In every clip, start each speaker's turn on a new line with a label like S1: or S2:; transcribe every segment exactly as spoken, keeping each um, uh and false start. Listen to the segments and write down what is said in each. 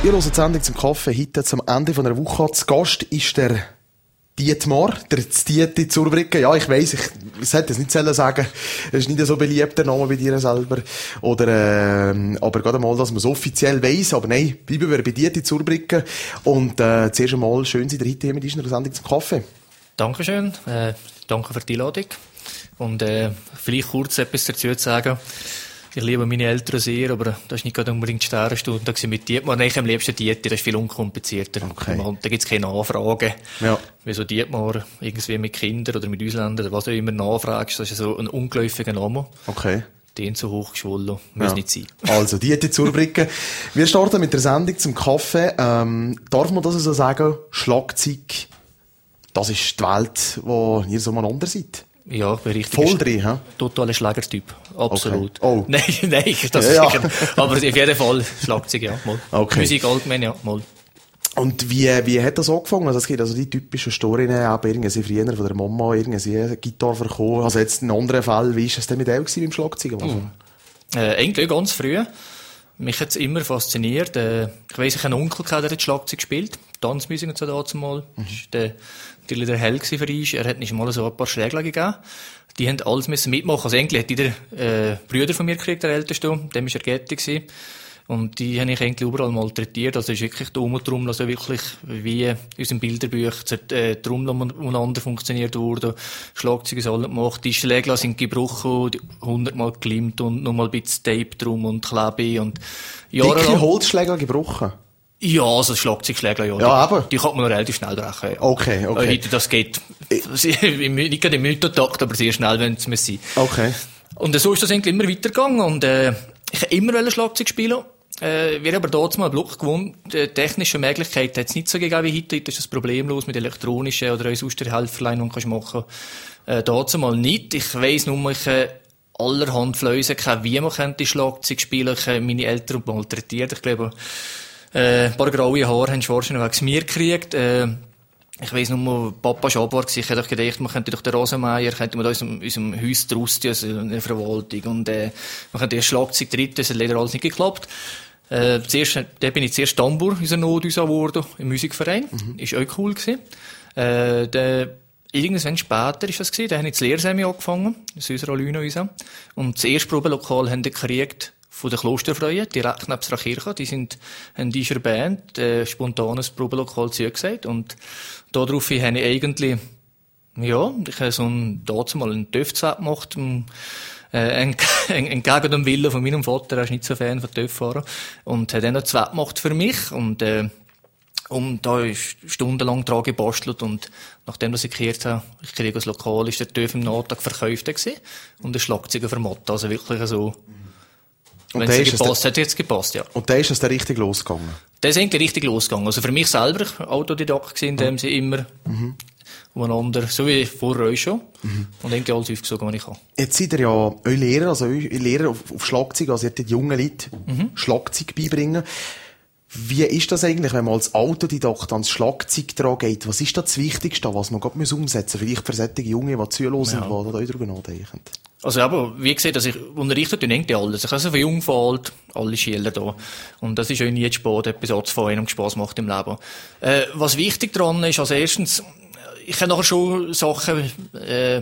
S1: Ihr hört die Sendung zum Kaffee heute zum Ende von einer Woche. Zu Gast ist der Dietmar, der Dieti Zurbriggen. Ja, ich weiss, ich, ich sollte es nicht selber sagen. Es ist nicht so beliebt, der Name bei dir selber. Oder, äh, aber gerade mal, dass man es offiziell weiss. Aber nein, bleiben wir bei Dieti Zurbriggen. Und, äh, zuerst einmal schön, seid ihr heute hier mit uns in der Sendung zum Kaffee.
S2: Dankeschön. Äh, danke für die Einladung. Und, äh, vielleicht kurz etwas dazu zu sagen. Ich liebe meine Eltern sehr, aber das ist nicht gerade unbedingt die Sternstunde mit Dietmar. Nein, ich am liebsten Dieti, das ist viel unkomplizierter.
S1: Okay.
S2: Da gibt es keine Nachfragen.
S1: Ja.
S2: Wie so Dietmar, irgendwie mit Kindern oder mit Ausländern, oder was auch immer nachfragst, das ist so ein ungeläufiger Name.
S1: Okay.
S2: Den so hochgeschwollen, muss
S1: ja.
S2: nicht sein.
S1: Also, Dieti Zurbriggen. Wir starten mit der Sendung zum Kaffee. Ähm, darf man das so sagen? Schlagzeug, das ist die Welt, wo ihr so miteinander seid.
S2: Ja, ich bin richtig.
S1: Voll drin, hä?
S2: Totaler Schlagertyp. Absolut.
S1: Okay. Oh.
S2: Nein, nein, das
S1: ja,
S2: ist sicher. Ja. Aber auf jeden Fall Schlagzeug, ja, mal.
S1: Okay.
S2: Musik allgemein, ja, mal.
S1: Und wie, wie hat das angefangen? Also es gibt also die typischen Storien, aber irgendwie früher von der Mama, irgendwie eine Gitarre verkaufen. Also jetzt in anderen Fällen, wie ist es denn mit dem gewesen, beim Schlagzeug?
S2: Uh. Äh, eigentlich ganz früh. Mich hat's immer fasziniert. Äh, ich weiss, ich habe einen Onkel gehabt, der hat Schlagzeug gespielt. Tanzmusik und so dazu mal. Mhm. Das war der, natürlich der Held für uns. Er hat nicht mal so ein paar Schläge gegeben. Die haben alles müssen mitmachen. Also eigentlich hat jeder, äh, Brüder von mir gekriegt, der Älteste. Dem war er Getty gewesen. Und die habe ich eigentlich überall malträtiert. Also es ist wirklich die Trommel, also wirklich wie in unserem Bilderbuch, die Trommel umeinander funktioniert wurde, Schlagzeuge ist alles gemacht, die Schläge sind gebrochen, hundertmal gelimmt und nochmal ein bisschen Tape drum und Klebe und
S1: jahrelang. Dicke Holzschläge gebrochen?
S2: Ja, also Schlagzeugschläger, ja.
S1: Ja, aber.
S2: Die, die kann man noch relativ schnell brechen. Ja.
S1: Okay, okay.
S2: Heute, das geht, nicht gerade im Minutentakt, aber sehr schnell, wenn es muss sein.
S1: Okay.
S2: Und so ist das eigentlich immer weitergegangen und, äh, ich wollte immer Schlagzeug spielen. Äh, wir haben aber dort mal einen Block gewohnt. Die technische Möglichkeit hat es nicht so gegeben wie heute. Heute ist das problemlos mit elektronischen oder sonst der Helferlein, die du machen kannst. Äh, dort mal nicht. Ich weiss nur, ich äh, allerhand Fläusen kennen, wie man könnte Schlagzeug spielen. Ich habe meine Eltern malträtiert. Ich glaube, äh, ein paar graue Haare haben Schwarzen wegen mir gekriegt. Äh, Ich weiss nur, Papa war aber, ich hätte gedacht, man könnte doch den Rosenmeier, könnte man da in unserem Haus draus, also in der Verwaltung, und, äh, man könnte erst Schlagzeug dritt, das hat leider alles nicht geklappt. Äh, zuerst, da bin ich zuerst Tambour, unser Nothaus geworden, im Musikverein. Mhm. Ist auch cool gewesen. Äh, der, irgendwann später ist das gewesen, da habe ich das Lehrsemi angefangen, das ist unser Lüne, und das erste Probelokal haben die gekriegt, von der Klosterfreuen, direkt neben der Kirche. Die sind, haben diese Band, äh, spontanes Probelokal zugesagt. Und daraufhin habe ich eigentlich, ja, ich habe so ein, dazu mal einen Töff-Set gemacht, äh, entgegen dem Willen von meinem Vater, er ist nicht so Fan von Töff-Fahren. Und habe dann einen Set gemacht für mich. Und, äh, und da ist stundenlang dran gebastelt. Und nachdem dass ich gekehrt habe, ich kriege das Lokal, ist der Töff im Nachmittag verkauft gewesen. Und der Schlagzeuger vermattet. Also wirklich so, wenn es gepasst hat, hat es gepasst, ja.
S1: Und da ist es dann richtig losgegangen?
S2: Da ist eigentlich richtig losgegangen. Also für mich selber, ich war Autodidakt gewesen, in dem sie immer mhm. umeinander, so wie vorher euch schon. Mhm. Und eigentlich alles aufgesogen, was ich kann.
S1: Jetzt seid ihr ja eure Lehrer, also eure Lehrer auf, auf Schlagzeug, also ihr die jungen Leute mhm. Schlagzeug beibringen. Wie ist das eigentlich, wenn man als Autodidakt ans Schlagzeug dran geht? Was ist das Wichtigste, was man gerade umsetzen muss? Vielleicht für solche Junge, die zuhören, ja. die da darüber nachdenken.
S2: Also, aber, wie gesagt, also ich unterrichte irgendwie alles. Ich habe so von jung von alt, alle Schüler da. Und das ist auch nie zu spät, etwas anzufangen und Spass macht im Leben. Äh, was wichtig daran ist, also erstens, ich habe nachher schon Sachen, äh,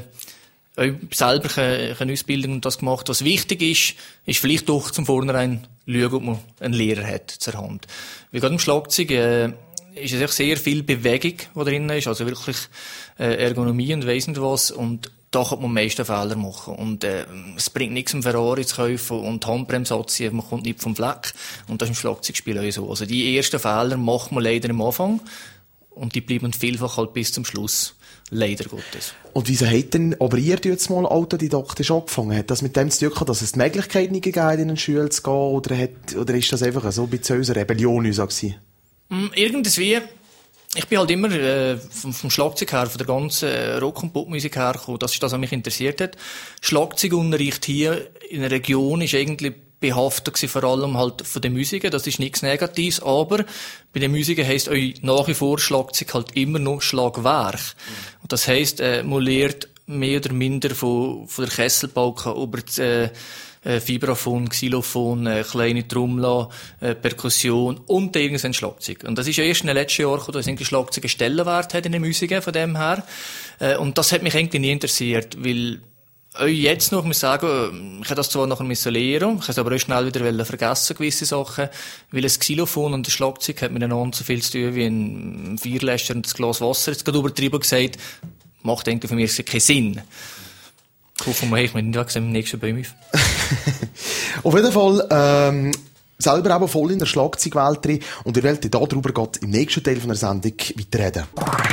S2: selber eine Ausbildung und das gemacht. Was wichtig ist, ist vielleicht doch zum Vornherein schauen, ob man einen Lehrer hat zur Hand. Wie gerade im Schlagzeug, äh, ist es sehr viel Bewegung, die drin ist, also wirklich, äh, Ergonomie und weiss nicht was, und da kann man am meisten Fehler machen. Und, äh, es bringt nichts, einen Ferrari zu kaufen und Handbremse anzuziehen, man kommt nicht vom Fleck. Und das ist im Schlagzeugspiel auch so. Also die ersten Fehler macht man leider am Anfang. Und die bleiben vielfach halt bis zum Schluss. Leider Gottes.
S1: Und wieso hat denn, aber ihr jetzt mal autodidaktisch angefangen? Hat das mit dem zu tun gehabt, dass es die Möglichkeit nicht gegeben hat, in eine Schule zu gehen? Oder hat, oder ist das einfach so ein bisschen unsere Rebellion gewesen?
S2: Mm, irgendwie, ich bin halt immer, äh, vom, vom Schlagzeug her, von der ganzen äh, Rock- und Popmusik her gekommen. Das ist das, was mich interessiert hat. Schlagzeugunterricht hier in der Region ist eigentlich behaftet gewesen, vor allem halt von den Musiken. Das ist nichts Negatives, aber bei den Musiken heisst euch nach wie vor Schlagzeug halt immer noch Schlagwerk. Mhm. Und das heisst, äh, man lernt mehr oder minder von, von der Kesselbalken über die, äh, äh, Vibraphon, Xylophon, äh, kleine Trommel, äh, Perkussion und irgendein Schlagzeug. Und das ist ja erst in den letzten Jahren gekommen, dass irgendwie Schlagzeug einen Stellenwert hat in der Musik von dem her. Äh, und das hat mich eigentlich nie interessiert, weil euch jetzt noch, muss ich sagen, ich habe das zwar nachher müssen lernen, ich habe es aber auch schnell wieder vergessen, gewisse Sachen, weil ein Xylophon und ein Schlagzeug hat miteinander so viel zu tun wie ein Vierläscher und ein Glas Wasser. Jetzt gerade übertrieben gesagt, macht eigentlich für mich keinen Sinn. Ich hoffe, ich bin nicht im nächsten Bäume.
S1: Auf jeden Fall, ähm, selber aber voll in der Schlagzeugwelt drin und ihr wollt darüber geht im nächsten Teil von der Sendung weiterreden.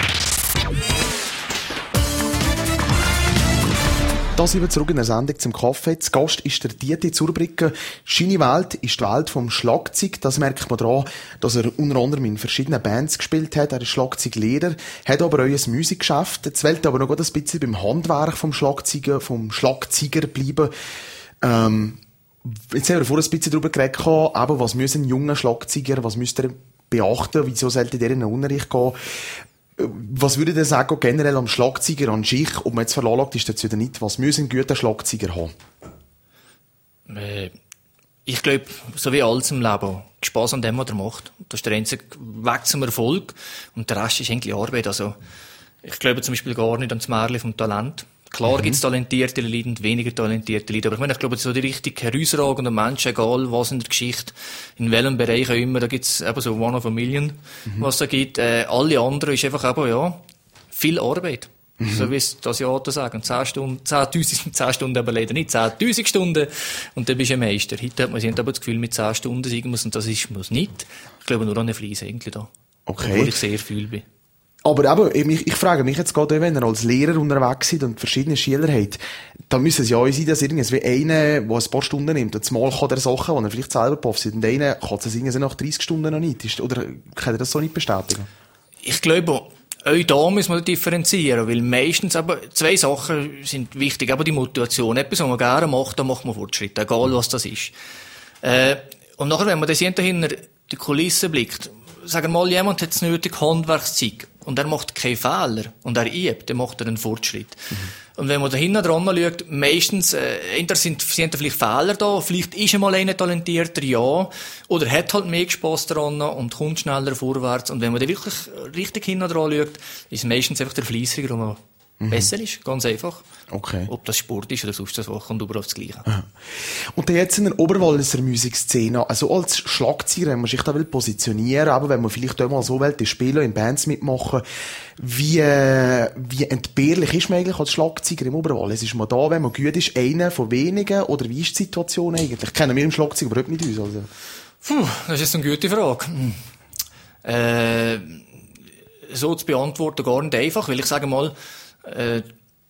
S1: Da sind wir zurück in der Sendung zum Kaffee. Zu Gast ist der Dieter Zurbriggen. Seine Welt ist die Welt vom Schlagzeug. Das merkt man daran, dass er unter anderem in verschiedenen Bands gespielt hat. Er ist Schlagzeuglehrer, hat aber auch ein Musikgeschäft. Jetzt will er aber noch ein bisschen beim Handwerk vom Schlagzeuger, vom Schlagzeuger bleiben. Ähm, jetzt haben wir vorhin ein bisschen darüber geredet, aber was müssen junge Schlagzeuger, was müsst ihr beachten, wieso sollte der in den Unterricht gehen? Was würde ihr sagen, generell am Schlagzeuger an sich, ob man jetzt verlagert ist dazu oder nicht, was müssen gute Schlagzeuger haben?
S2: Äh, ich glaube, so wie alles im Leben, Spass an dem, was er macht. Das ist der einzige Weg zum Erfolg und der Rest ist eigentlich Arbeit. Also, ich glaube zum Beispiel gar nicht an das Märchen vom Talent. Klar mhm. gibt es talentierte Leute und weniger talentierte Leute, aber ich meine, ich glaube, so die richtig herausragenden Menschen, egal was in der Geschichte, in welchem Bereich auch immer, da gibt es eben so one of a million, mhm. was da gibt. Äh, alle anderen ist einfach eben, ja, viel Arbeit. Mhm. So wie es die Asiaten sagen. zehn Stunden, zehntausend, zehn Stunden aber leider nicht, zehntausend Stunden und dann bist du ein Meister. Heute hat man sich aber das Gefühl, mit zehn Stunden siegen muss und das ist muss nicht. Ich glaube nur an eine Fliese eigentlich da.
S1: Okay.
S2: Obwohl ich sehr viel bin.
S1: Aber eben, ich, ich frage mich jetzt gerade, wenn ihr als Lehrer unterwegs seid und verschiedene Schüler habt, dann müssen es ja auch sein, dass irgendwie einer, der ein paar Stunden nimmt, und zumal kann der Sachen, die er vielleicht selber profitiert, und einer kann es irgendwie nach dreißig Stunden noch nicht. Oder kann er das so nicht bestätigen?
S2: Ich glaube, auch da müssen wir differenzieren, weil meistens aber zwei Sachen sind wichtig. Aber die Motivation, etwas, was man gerne macht, da macht man Fortschritt, egal was das ist. Äh, und nachher, wenn man das hinter die Kulisse blickt, sagen wir mal, jemand hat das nötige Handwerkszeug und er macht keine Fehler und er übt, dann macht er einen Fortschritt. Mhm. Und wenn man da hinten dran schaut, meistens, äh, entweder sind, sind da vielleicht Fehler da, vielleicht ist einmal einer talentierter, ja, oder hat halt mehr Spass daran und kommt schneller vorwärts. Und wenn man da wirklich richtig hinten dran schaut, ist meistens einfach der Fleissiger, der man mhm. besser ist, ganz einfach.
S1: Okay.
S2: Ob das Sport ist oder sonst was, kommt überall das Gleiche.
S1: Aha. Und dann jetzt in der Oberwalliser Musikszene, also als Schlagzeuger, wenn man sich da will positionieren, aber wenn man vielleicht auch mal so will, die Spieler in Bands mitmachen, wie, wie entbehrlich ist man eigentlich als Schlagzeuger im Oberwallis? Ist man da, wenn man gut ist, einer von wenigen, oder wie ist die Situation eigentlich? Kennen wir im Schlagzeug überhaupt nicht uns, also?
S2: Puh, das ist eine gute Frage. Hm. Äh, so zu beantworten gar nicht einfach, weil ich sage mal, äh,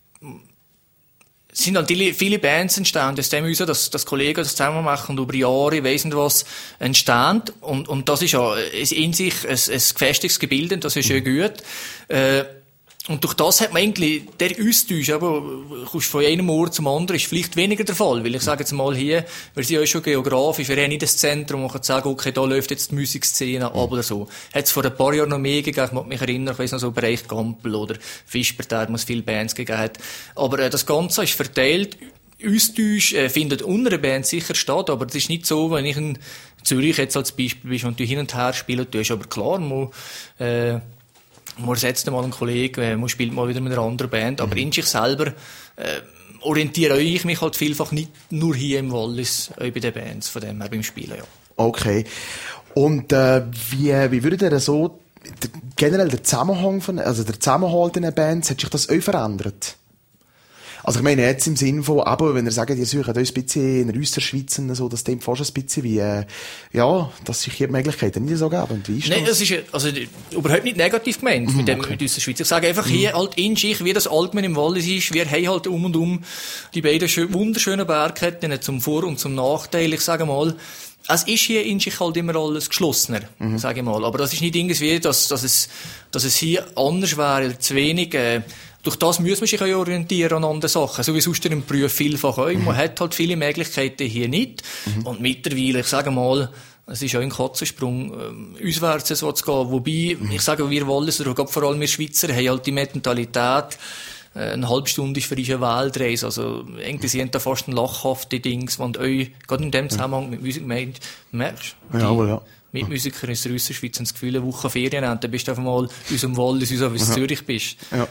S2: es sind halt viele Bands entstanden, aus dem heraus, dass, dass Kollegen das zusammen machen und über Jahre, weiss nicht was, entstehen. Und, und das ist ja in sich ein, ein gefestigtes Gebilde, das ist schön gut. Äh, und durch das hat man eigentlich, der Austausch, aber, kommst von einem Ort zum anderen, ist vielleicht weniger der Fall. Weil ich sage jetzt mal hier, wir sind ja schon geografisch, wir haben nicht das Zentrum, wo man kann sagen, okay, da läuft jetzt die Musikszene ab oder so. Hat es vor ein paar Jahren noch mehr gegeben, ich mag mich erinnern, ich weiss noch so, Bereich Gampel oder Fischberg, wo es viele Bands gegeben hat. Aber äh, das Ganze ist verteilt. Austausch äh, findet unter einer Band sicher statt, aber es ist nicht so, wenn ich in Zürich jetzt als Beispiel bist und du hin und her spielen tust, aber klar, man, äh, man setzt mal einen Kollegen, man spielt mal wieder mit einer anderen Band, aber mhm. in sich selber äh, orientiere ich mich halt vielfach nicht nur hier im Wallis, auch bei den Bands, von dem her beim Spielen, ja.
S1: Okay. Und äh, wie, wie würdet ihr so generell der Zusammenhang von, also der Zusammenhalt in den Bands, hat sich das auch verändert? Also ich meine jetzt im Sinn von, aber wenn ihr sagt, ihr sucht ein bisschen in der Österschweiz und so, das klingt fast ein bisschen wie, äh, ja, dass sich hier die Möglichkeiten nicht so geben. Und wie ist
S2: Nein,
S1: das?
S2: das ist also überhaupt nicht negativ gemeint
S1: mhm,
S2: mit dem
S1: okay.
S2: mit Österschweiz. Ich sage einfach mhm. hier halt in sich, wie das Altmann im Wallis ist, wir haben halt um und um die beiden schön, wunderschönen Bergketten zum Vor- und zum Nachteil. Ich sage mal, es ist hier in sich halt immer alles geschlossener, mhm. sage ich mal. Aber das ist nicht irgendwie, dass, dass es, dass es hier anders wäre oder zu wenig, äh, durch das muss man sich auch orientieren an anderen Sachen. So wie sonst im Beruf vielfach auch. Mhm. Man hat halt viele Möglichkeiten hier nicht. Mhm. Und mittlerweile, ich sage mal, es ist auch ein Katzensprung, ähm, auswärts so zu gehen. Wobei, mhm. ich sage, wir Walliser, oder vor allem wir Schweizer, haben halt die Mentalität, eine halbe Stunde ist für dich eine Weltreise. Also, irgendwie sind da fast ein lachhafte Dings, und euch, gerade in dem Zusammenhang mit Musik meint, merkst du?
S1: Ja, aber ja.
S2: Mitmusiker in der Ausserschweiz haben das Gefühl, eine Woche Ferien haben, dann bist du einfach mal in unserem Wallis, in unserem Zürich bist.
S1: Ja.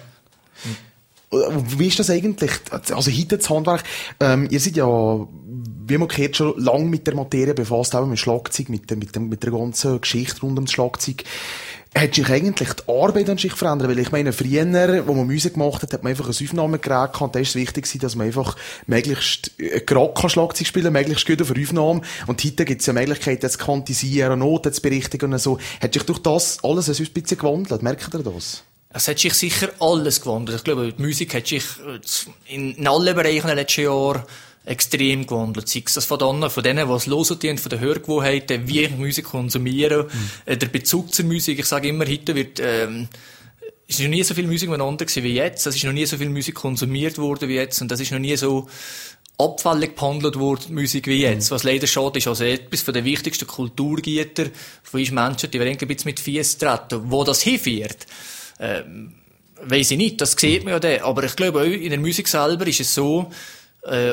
S1: Wie ist das eigentlich? Also, heute das Handwerk, ähm, ihr seid ja, wie man gehört, schon lange mit der Materie befasst, auch mit Schlagzeug, mit der, mit der, mit der ganzen Geschichte rund ums Schlagzeug. Hat sich eigentlich die Arbeit an sich verändert? Weil ich meine, früher, wo man Musik gemacht hat, hat man einfach ein Aufnahmegerät gehabt, und da ist es wichtig, dass man einfach möglichst gerade kann Schlagzeug spielen, möglichst gut für Aufnahmen. Und heute gibt es ja Möglichkeiten, zu quantisieren, Noten zu berichtigen und so. Hat sich durch das alles ein bisschen gewandelt? Merkt ihr das?
S2: Es hat sich sicher alles gewandelt. Ich glaube, die Musik hat sich in, in allen Bereichen in den letzten Jahren extrem gewandelt. Sei es von denen, von denen, die es hören, von den Hörgewohnheiten, wie ich Musik konsumiere, mhm. der Bezug zur Musik. Ich sage immer, heute wird, ähm, es ist noch nie so viel Musik miteinander gewesen wie jetzt. Es ist noch nie so viel Musik konsumiert worden wie jetzt. Und das ist noch nie so abfällig behandelt worden, Musik wie jetzt. Mhm. Was leider schade ist, also etwas von den wichtigsten Kulturgütern von uns Menschen, die wir ein bisschen mit Fies treten, wo das hinführt. Ähm, weiss ich nicht, das sieht man ja dann. Aber ich glaube, auch in der Musik selber ist es so, äh,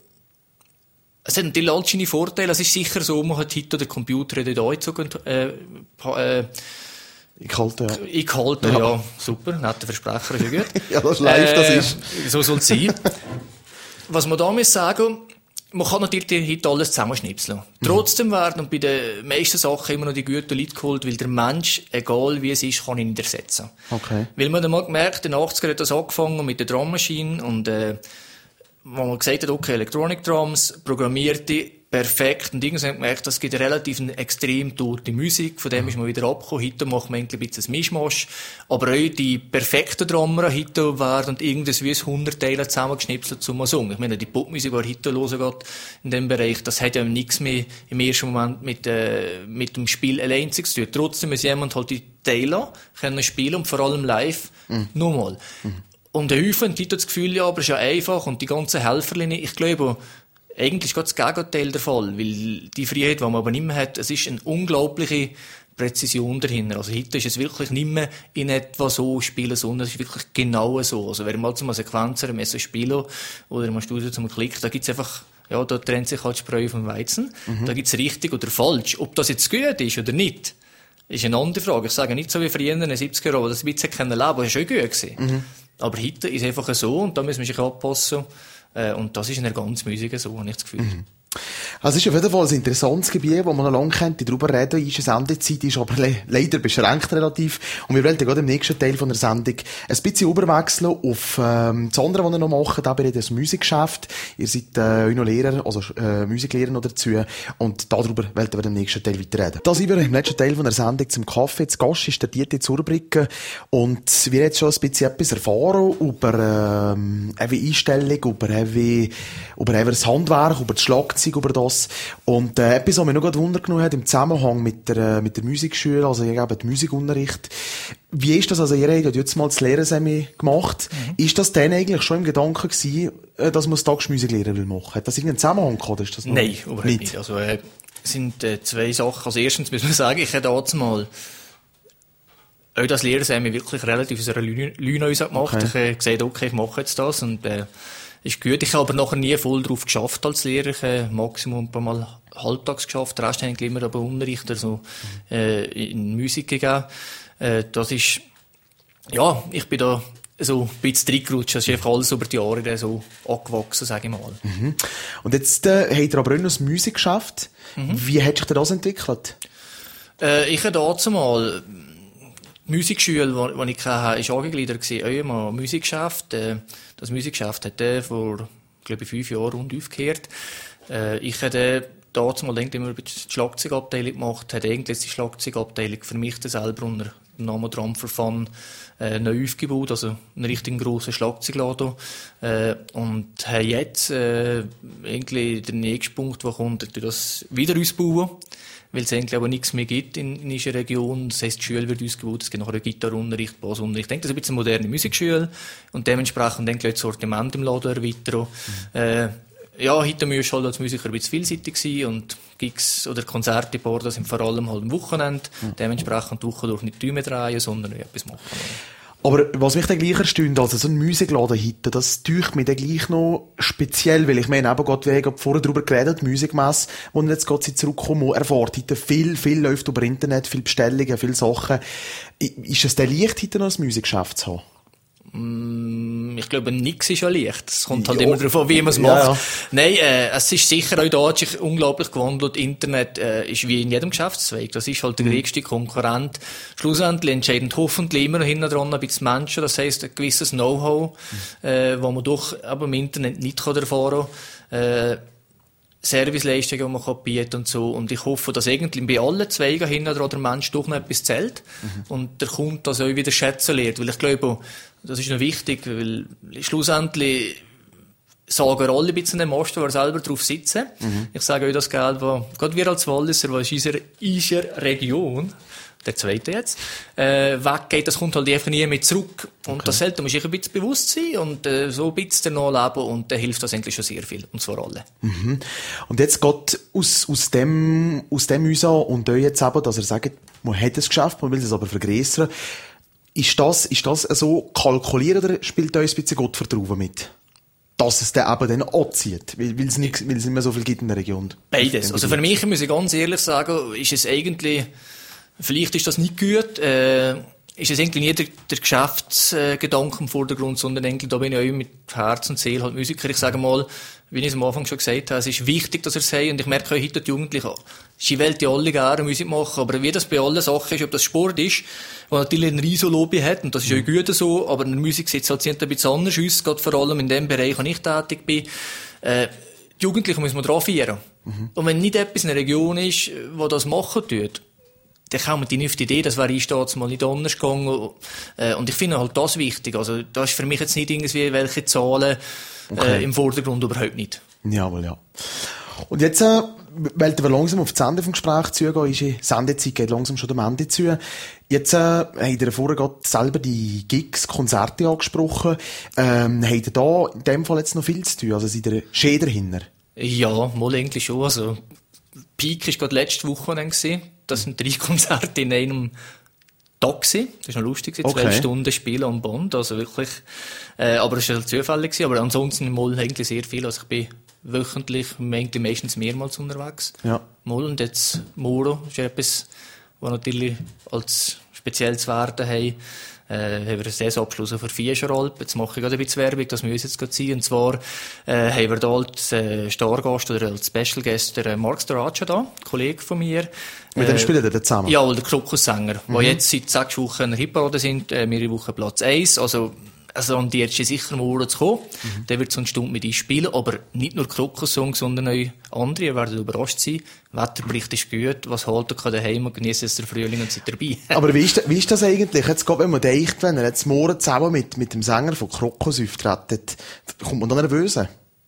S2: es hat natürlich all seine Vorteile. Es ist sicher so, man hat heute den Computer dort eingezogen, äh, äh,
S1: ich halte, ja.
S2: Ich halte, ja. ja. Super, netter Versprecher, ist ja gut.
S1: Ja, das ist live, äh, das ist.
S2: So soll es sein. Was man da muss sagen, man kann natürlich heute alles zusammenschnipseln. Mhm. Trotzdem werden bei den meisten Sachen immer noch die guten Leute geholt, weil der Mensch, egal wie es ist, kann ihn nicht ersetzen. Okay. Weil man dann mal gemerkt, in den achtziger hat das angefangen mit der Drummaschine und, äh, wo man gesagt hat, okay, Electronic Drums, programmierte, perfekt, und irgendwann hat man gemerkt, es gibt relativ eine extrem tote Musik, von dem mhm. ist man wieder abgekommen. Heute macht man ein bisschen ein Mischmasch, aber auch die perfekten Drummer heute werden irgendwas wie ein hundert Teile zusammengeschnipselt zum Song. Ich meine, die Popmusik, die heute hören geht, in dem Bereich, das hat ja nichts mehr im ersten Moment mit, äh, mit dem Spiel allein zu tun. Trotzdem muss jemand halt die Teile können spielen und vor allem live mhm. nochmal. Mhm. Und der Haufen hat das Gefühl, ja, aber es ist ja einfach, und die ganzen Helferlinien, ich glaube, eigentlich ist gerade das Gegenteil der Fall, weil die Freiheit, die man aber nicht mehr hat, es ist eine unglaubliche Präzision dahinter. Also heute ist es wirklich nicht mehr in etwa so spielen, sondern es ist wirklich genau so. Also wenn mal zum Sequenzer, ein spielen oder im Studio zum Klick, da gibt's einfach, ja, da trennt sich halt Spreu vom Weizen. Mhm. Da gibt's richtig oder falsch. Ob das jetzt gut ist oder nicht, ist eine andere Frage. Ich sage nicht so wie früher in den siebziger Jahren, wo das ein bisschen leben, das war schon gut gewesen. Mhm. Aber heute ist es einfach so, und da müssen wir sich anpassen. Äh, und das ist in der ganzen Musik so, habe ich das Gefühl. Mhm.
S1: Also es ist auf jeden Fall ein interessantes Gebiet, wo man noch lange könnte darüber reden. Ist eine Sendezeit, ist aber le- leider beschränkt relativ. Und wir wollen gerade im nächsten Teil von der Sendung ein bisschen überwechseln auf ähm, das andere, was ihr noch macht, eben das Musikgeschäft. Ihr seid äh, noch Lehrer, also äh, Musiklehrer noch dazu. Und darüber wollen wir im nächsten Teil weiter reden. Da sind wir im letzten Teil von der Sendung zum Kaffee. Zu Gast ist der Dieter Zurbriggen. Und wir haben jetzt schon ein bisschen etwas erfahren über ähm, eine Einstellung, über, eine, über eine das Handwerk, über das Schlagzeug, über das. Und äh, etwas, was mich noch gerade Wunder genommen hat, im Zusammenhang mit der, äh, mit der Musikschule, also ich gebe den Musikunterricht. Wie ist das, also ihr habt jetzt mal das Lehrersemi gemacht, mhm. ist das dann eigentlich schon im Gedanken gewesen, äh, dass man das Tagsmusiklehrer will machen? Hat das irgendeinen Zusammenhang gehabt? Ist das noch
S2: Nein, überhaupt nicht. nicht. Also, äh, es sind äh, zwei Sachen. Also erstens muss man sagen, ich hätte jetzt mal auch das Lehrersemi wirklich relativ aus einer Lüne gemacht. Okay. Ich habe gesagt, okay, ich mache jetzt das, und äh, ist gut. Ich habe aber nachher nie voll drauf geschafft als Lehrer. Ich habe maximum ein paar Mal halbtags geschafft. Den Rest habe ich immer aber Unterricht, also, äh, in Musik gegeben. Äh, das ist, ja, ich bin da so ein bisschen reingerutscht. Das ist einfach alles über die Jahre so angewachsen, sage ich mal.
S1: Mhm. Und jetzt, äh, habt ihr aber auch noch das Musikgeschäft. Mhm. Wie hat sich das entwickelt?
S2: Äh, ich habe dazu mal, die Musikschule, die ich hatte, war angegliedert gewesen, auch ein Musikgeschäft. Das Musikgeschäft hat der vor, glaube ich, fünf Jahren rund aufgehört. Ich hatte damals mal immer die Schlagzeugabteilung gemacht, habe eigentlich die Schlagzeugabteilung für mich selber unter dem Namen Drum for Fun äh, neu aufgebaut, also einen richtig grossen Schlagzeugladen. Äh, und habe jetzt äh, eigentlich den nächsten Punkt, der kommt, das wieder ausbauen. Weil es eigentlich aber nichts mehr gibt in, in unserer Region. Das heisst, die Schule wird ausgebaut, es gibt nachher Gitarrenunterricht, Bassunterricht. Ich denke, das ist ein bisschen eine moderne Musikschule und dementsprechend denke ich, das Sortiment im Laden erweitern. Mhm. Äh, ja, heute musst du halt als Musiker ein bisschen vielseitig sein und Gigs oder Konzerte bauen, das sind vor allem halt am Wochenende. Mhm. Dementsprechend die Woche durch nicht Däume drehen, sondern etwas machen.
S1: Aber was mich dann gleich erstaunt, also so ein Musikladen heute, das täuscht mich dann gleich noch speziell, weil ich meine, eben gerade, wir haben vorher darüber geredet, die Musikmesse, wo ich jetzt gerade zurückkomme, erfahrt heute viel, viel läuft über Internet, viel Bestellungen, viele Sachen. Ist es denn leicht, heute noch ein Musikgeschäft zu haben?
S2: Ich glaube, nichts ist ja leicht. Es kommt halt ja immer darauf an, wie man es macht. Ja, ja. Nein, äh, es ist sicher, auch da hat sich unglaublich gewandelt. Internet äh, ist wie in jedem Geschäftszweig. Das ist halt der größte Konkurrent. Schlussendlich entscheiden hoffentlich immer noch hinten dran ein bisschen Menschen. Das heisst, ein gewisses Know-how, mhm. äh, wo man doch aber im Internet nicht kann erfahren kann. Äh, Serviceleistungen, die man kann bieten und so. Und ich hoffe, dass irgendwie bei allen Zweigen hinten dran der Mensch doch noch etwas zählt. Mhm. Und der Kunde das auch wieder schätzen lernt. Weil ich glaube, das ist noch wichtig, weil schlussendlich sagen alle ein bisschen den Master, wo selber drauf sitzen. Mhm. Ich sage euch das Geld, wo, gerade wir als Walliser, was in unserer, unserer Region, der zweite jetzt, äh, weggeht, das kommt halt einfach nie mehr zurück. Und okay. das sollte man sich ein bisschen bewusst sein und äh, so ein bisschen danach leben und dann hilft das eigentlich schon sehr viel. Und zwar alle.
S1: Mhm. Und jetzt geht aus, aus dem, aus dem heraus und euch jetzt eben, dass er sagt, man hat es geschafft, man will es aber vergrößern. Ist das, ist das so kalkuliert oder spielt da ein bisschen Gottvertrauen mit? Dass es dann eben dann anzieht, weil, weil es nicht, weil es nicht mehr so viel gibt in der Region.
S2: Beides. Also für mich, muss ich ganz ehrlich sagen, ist es eigentlich, vielleicht ist das nicht gut, äh, ist es irgendwie nicht der, der Geschäftsgedanke im Vordergrund, sondern eigentlich, da bin ich auch mit Herz und Seele halt Musiker. Ich sage mal, wie ich es am Anfang schon gesagt habe, es ist wichtig, dass er es sagt, und ich merke auch heute die Jugendlichen, sie wollen ja alle gerne Musik machen, aber wie das bei allen Sachen ist, ob das Sport ist, wo natürlich ein riesen Lobby hat, und das ist auch gut so, aber in der Musik sieht es halt ein bisschen anders aus, gerade vor allem in dem Bereich, wo ich tätig bin. Äh, die Jugendlichen müssen wir dran führen. Mhm. Und wenn nicht etwas in einer Region ist, wo das machen tut, dann kommen die nicht auf die Idee, das wäre ich damals mal nicht anders gegangen. Und ich finde halt das wichtig. Also, da ist für mich jetzt nicht irgendwie welche Zahlen okay. äh, im Vordergrund, überhaupt nicht.
S1: Jawohl, ja. Und jetzt, äh, weil wir langsam auf das Ende vom Gespräch zugehen, ist die Sendezeit geht langsam schon am Ende zu. Jetzt, äh, habt ihr vorher gerade selber die Gigs, Konzerte angesprochen. Ähm, habt ihr da in dem Fall jetzt noch viel zu tun? Also, seid ihr schön dahinter?
S2: Ja, mal eigentlich schon. Also, Peak war gerade letzte Woche gewesen. Das sind drei Konzerte in einem Tag gewesen. Das war noch lustig, zwölf okay. Stunden Spielen am Band, also wirklich, äh, aber es war halt zufällig gewesen, aber ansonsten mal eigentlich sehr viel, also ich bin wöchentlich, meistens mehrmals unterwegs. Ja. Mal, und jetzt Moro ist etwas, was natürlich als speziell zu werden haben. Äh, haben wir einen Saisonabschluss für Vierschalp. Jetzt mache ich gerade ein bisschen Werbung, das muss jetzt gerade sein. Und zwar, äh, haben wir da als, äh, Stargast oder als Special Guest der Mark Staracha da, ein Kollege von mir.
S1: Mit dem äh, spielt er zusammen?
S2: Ja, der Krokussänger, mhm. der jetzt seit sechs Wochen in der Hitparade sind, äh, mehrere Wochen Platz eins. Also, also an die jetzt sicher morgen zu kommen. Mhm. Der wird so eine Stunde mit uns spielen, aber nicht nur Krokus-Songs, sondern auch andere. Ihr werdet überrascht sein. Wetterbericht ist gut, was halten kann daheim und genießt jetzt den Frühling und seid dabei. Aber
S1: wie ist, wie ist das eigentlich? Jetzt geht, wenn man denkt, wenn er jetzt morgen zusammen mit, mit dem Sänger von Krokus auftreten, kommt man da nervös?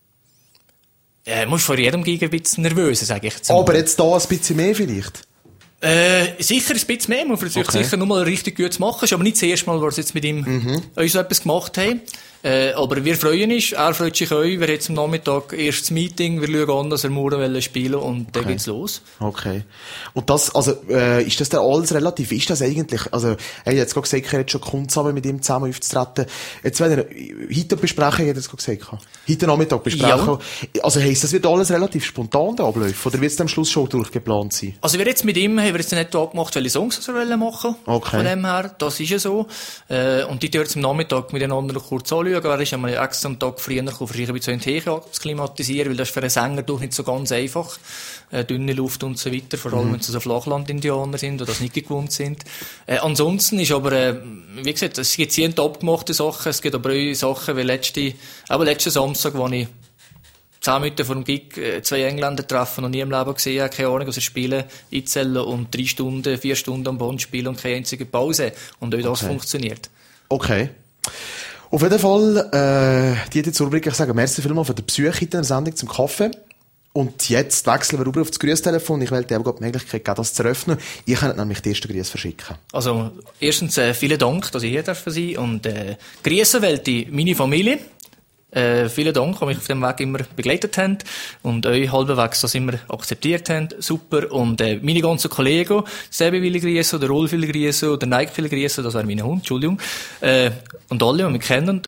S2: Ja, man muss vor jedem Gig ein bisschen nervös, sage ich jetzt mal.
S1: Aber jetzt da ein bisschen mehr vielleicht?
S2: Äh, sicher ein bisschen mehr. Man versucht okay. sicher nur mal richtig gut zu machen. Ist aber nicht das erste Mal, was wir jetzt mit ihm mhm. uns so etwas gemacht haben. Äh, aber wir freuen uns. Er freut sich auch. Wir haben jetzt am Nachmittag erstes Meeting. Wir schauen an, dass er morgen spielen will und dann okay. geht's los. Okay.
S1: Und das, also, äh, ist das denn alles relativ? Ist das eigentlich, also, er hat jetzt gerade gesagt, er hat schon Kunst haben, mit ihm zusammen aufzutreten. Jetzt, wenn er heute besprechen, hat er jetzt gerade gesagt, heute Nachmittag besprechen. Ja. Also, heisst das, wird alles relativ spontan da ablaufen? Oder wird es am Schluss schon durchgeplant sein?
S2: Also, wir jetzt mit ihm, haben wir jetzt nicht abgemacht, welche Songs wir machen. Okay. Von dem her, das ist ja so. Äh, und die dürfen am Nachmittag mit den anderen kurz anschauen. Er ist einmal extra einen Tag früher gekommen, sich ein bisschen hin zu klimatisieren, weil das ist für einen Sänger doch nicht so ganz einfach. Äh, dünne Luft und so weiter, vor allem mhm. wenn es so Flachland-Indianer sind, die das nicht gewohnt sind. Äh, ansonsten ist aber, äh, wie gesagt, es gibt zehn abgemachte Sachen, es gibt aber auch Sachen wie letzte, aber letzten Samstag, wo ich zehn Minuten vor dem Gig äh, zwei Engländer treffen und nie im Leben gesehen habe, keine Ahnung, was sie spielen, einzählen und drei Stunden, vier Stunden am Band spielen und keine einzige Pause. Und auch das okay. funktioniert.
S1: Okay. Auf jeden Fall, äh, die jetzt Zurbrück, ich sage, merci vielmals für den Besuch in der Sendung zum Kaffee. Und jetzt wechseln wir rüber auf das Grüßtelefon. Ich wollte eben die Möglichkeit geben, das zu eröffnen. Ich kann nämlich die ersten Grüße verschicken.
S2: Also, erstens, äh, vielen Dank, dass ich hier darf sein. Und, äh, grüßen wollte ich meine Familie, Äh, vielen Dank, dass mich auf dem Weg immer begleitet habt und euch halbwegs das immer akzeptiert habt. Super. Und äh, meine ganzen Kollegen, Sebi will ich grüßen, der Rolf will ich grüßen, der Nike will ich grüßen, das wäre mein Hund, Entschuldigung. Äh, und alle, die mich kennen.